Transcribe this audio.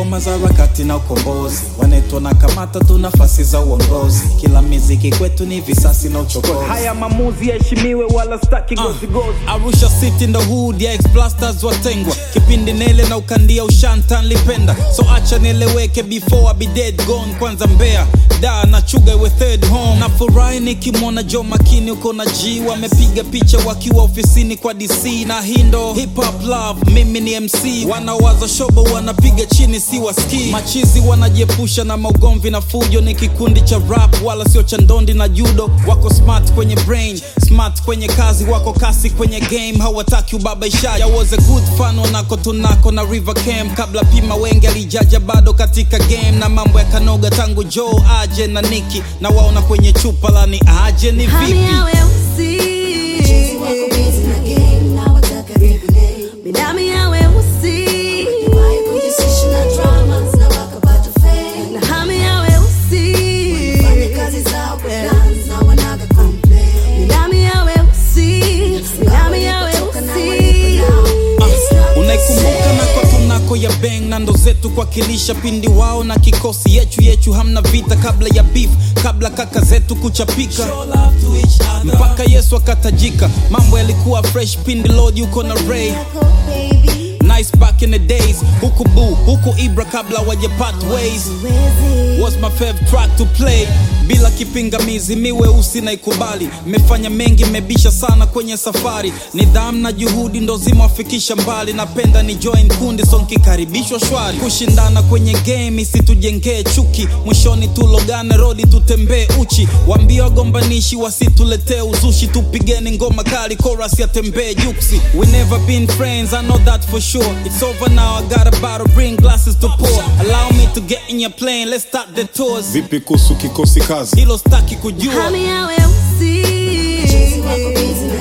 ngoma za harakati na ukombozi, wanetu na kamata tu nafasi za uongozi, kila miziki kwetu ni visasi na uchokozi. Haya maamuzi yaheshimiwe wala staki gozi gozi. Arusha City ndo hood ya ex-blasters watengwa, kipindi nele na ukandia ushanta nilipenda, so acha nieleweke before I be dead gone. Kwanza Mbeya da na Chuga we third home, na furahi nikimwona Joe Makini uko na G, wamepiga picha wakiwa ofisini kwa DC, na hindo hip hop love mimi ni MC, wanawaza shobo wanapiga chini si waski, machizi wanajiepusha na maugomvi na fujo, ni kikundi cha rap wala sio cha ndondi na judo, wako smart kwenye brain, smart kwenye kazi, wako kasi kwenye game, hawataki ubabaishaji. I was a good fan wanako tunako na River Cam, kabla Pima Wenge alijaja bado katika game, na mambo ya kanoga tangu Joe aje na Nicki, na waona kwenye chupa lani aje ni vipi. Unaikumbuka na kwa tunako ya bang, na ndo zetu kwa kilisha pindi wao na kikosi yechu hamna vita kabla ya beef, kabla kaka zetu kuchapika mpaka Yesu akatajika, mambo yalikuwa fresh pindi Lord yuko na Ray nice back in the days, huku Boo, huku Ibra kabla waje part ways, was my favorite track to play, bila kipingamizi miwe usi na ikubali, mefanya mengi mebisha sana kwenye safari, nidhamu na juhudi ndo zimewafikisha mbali, napenda ni join kundi so nkikaribishwa shwari, kushindana kwenye game isitujengee chuki, mwishoni tulogane rodi tutembee uchi, wambia wagombanishi wasituletee uzushi, tupigeni ngoma kali chorus ya tembee juksi, we never been friends I know that for sure, it's over now I got a bottle bring glasses to pour, allow me to get in your plane let's start the tours. Vipi kuhusu kikosi kazi? Hilo staki kujua. Hami ya weusi